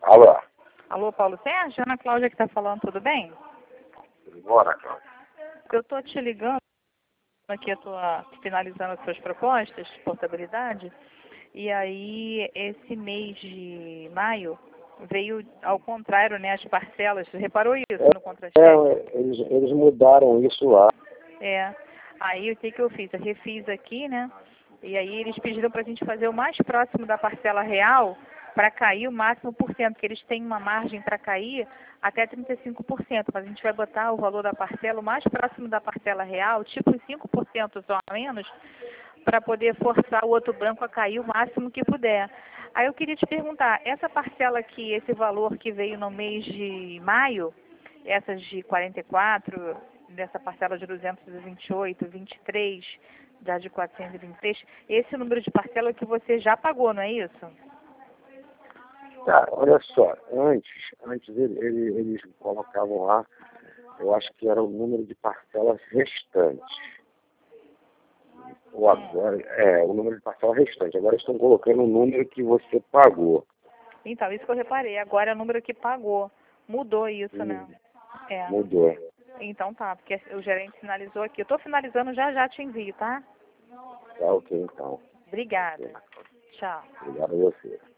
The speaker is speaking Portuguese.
Alô? Alô, Paulo Sérgio? Ana Cláudia que está falando, tudo bem? Bora, Cláudia. Eu estou te ligando, aqui eu estou finalizando as suas propostas de portabilidade, e aí esse mês de maio veio ao contrário, né, as parcelas, você reparou isso no contra-cheque? Eles mudaram isso lá. Aí o que eu fiz? Eu refiz aqui, né, e aí eles pediram para a gente fazer o mais próximo da parcela real, para cair o máximo por cento, que eles têm uma margem para cair até 35%, mas a gente vai botar o valor da parcela o mais próximo da parcela real, tipo 5% só a menos, para poder forçar o outro banco a cair o máximo que puder. Aí eu queria te perguntar, essa parcela aqui, esse valor que veio no mês de maio, essas de 44, dessa parcela de 228, 23, da de 423, esse número de parcela que você já pagou, não é isso? Tá, olha só, antes eles colocavam lá, eu acho que era o número de parcelas restantes. Ou agora, o número de parcelas restante. Agora estão colocando o número que você pagou. Então, isso que eu reparei. Agora é o número que pagou. Mudou isso, né? Mudou. Então tá, porque o gerente finalizou aqui. Eu estou finalizando, já te envio, tá? Tá ok, então. Obrigada. Ok. Tchau. Obrigado a você.